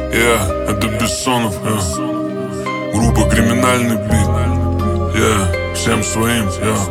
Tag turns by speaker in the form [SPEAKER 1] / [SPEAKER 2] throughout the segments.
[SPEAKER 1] Это Бессонов, группа «Криминальный бит». Всем своим,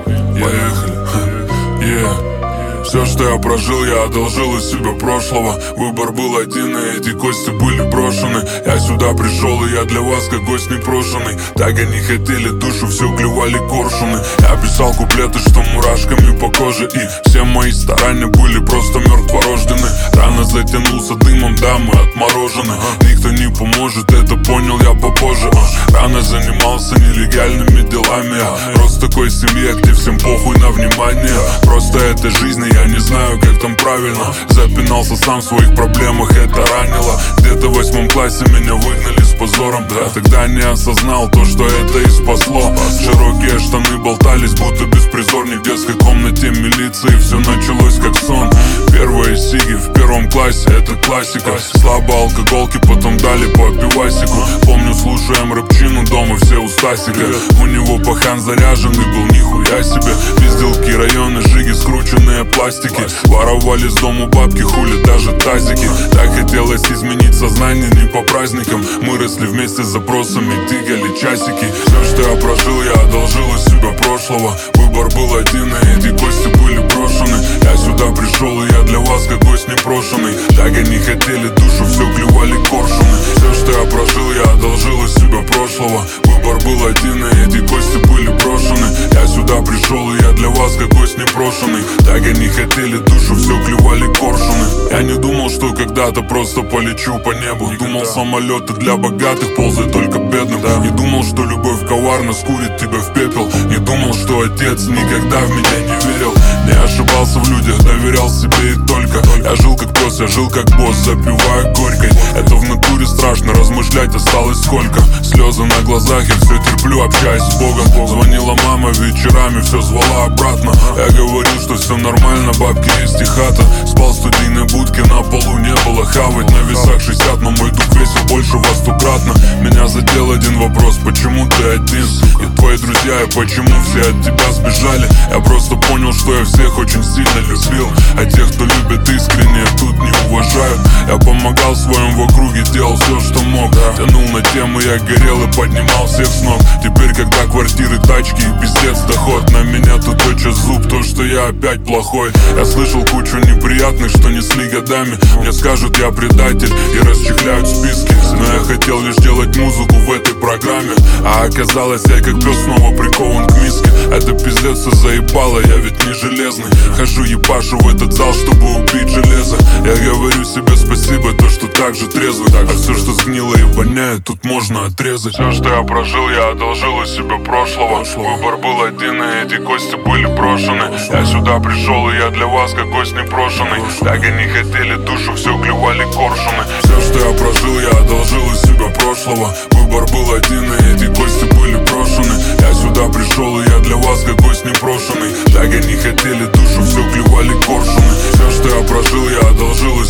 [SPEAKER 1] поехали. Все, что я прожил, я одолжил из себя прошлого. Выбор был один, и эти кости были брошены. Я сюда пришел, и я для вас как гость непрошенный. Так они хотели душу, все клевали коршуны. Я писал куплеты, что мурашками по коже, и все мои старания были просто мертворождены. Рано затянулся дымом, да, мы отморожены. Никто не поможет, это понял я попозже. Рано занимался нелегальными делами. Я рос в такой семье, где всем похуй на внимание. Просто это жизнь, я не знаю, как там правильно. Запинался сам в своих проблемах, это ранило. Где-то в 8 классе меня выгнали с позором. Я тогда не осознал то, что это и спасло. Широкие штаны болтались, будто беспризорник в детской комнате милиции. Все началось как сон. Первые сиги в 1 классе, это классика. Слабо алкоголки, потом дали по пивасику. Помню, слушаем рэпчину дома, все у Стасика. У него пахан заряженный был, нихуя себе. Пизделки, районы, жиги, скрученные пластики. Воровали с дому бабки, хули даже тазики. Так хотелось изменить сознание не по праздникам. Мы росли вместе с запросами, тыкали часики. Все, что я прожил, я одолжил из себя прошлого. Выбор был один, и эти кости были брошены. Я сюда пришел, и я для вас как гость непрошенный. Так они хотели душу, все клевали коршуны. Все, что я прожил, я одолжил из себя прошлого. Выбор был один, и эти кости были брошены. Я сюда пришел, и я для вас как гость непрошенный. Так они хотели душу, все клевали коршуны. Я не думал, что когда-то просто полечу по небу. Думал, самолеты для богатых, ползай только бедным. Не думал, что любовь коварно скурит тебя в пепел. Не думал, что отец никогда в меня не верил. Не ошибался в людях, доверял себе и только. Я жил как пес, я жил как босс, запивая горькой. Это в натуре страшно, размышлять осталось сколько. Слезы на глазах, я все терплю, общаюсь с Богом. Звонила мама вечерами, все звала обратно. Я говорил, что все нормально, бабки есть и хата. Спал в студийной будке, на полу не было хавать. На весах 60, но мой дух весил больше во 100-кратно. Меня задел один вопрос, почему ты один? И твои друзья, и почему все от тебя сбежали? Я просто понял, что я всех очень сильно любил. А тех, кто любит искренне, тут не уважают. Я помогал своим в округе, делал все, что мог. Тянул на темы, я горел и поднимал всех с ног. Теперь, когда квартиры, тачки и пиздец доход, на меня тут точит зуб, то, что я опять плохой. Я слышал кучу неприятных, что несли годами. Мне скажут, я предатель и расчехляют списки. Но я хотел лишь делать музыку в этой программе. А оказалось, я как пес снова прикован к миске. Это пиздец, все заебало, я ведь не железный. Хожу ебашу в этот зал, чтобы убить железо. Я говорю себе спасибо, то, что так же трезвый. А все, что сгнило и воняет, тут можно отрезать. Все, что я прожил, я одолжил из себя прошлого. Выбор был один, и эти кости были брошены. Я сюда пришел, и я для вас как гость непрошенный. Так они хотели душу, все клевали коршуны. Все, что я прожил, я одолжил из себя прошлого. Выбор был один, и эти кости были брошены. Я сюда пришел, и я для вас как гость непрошенный. Так они хотели душу, все клевали коршуны. Все, что я прожил, я одолжил из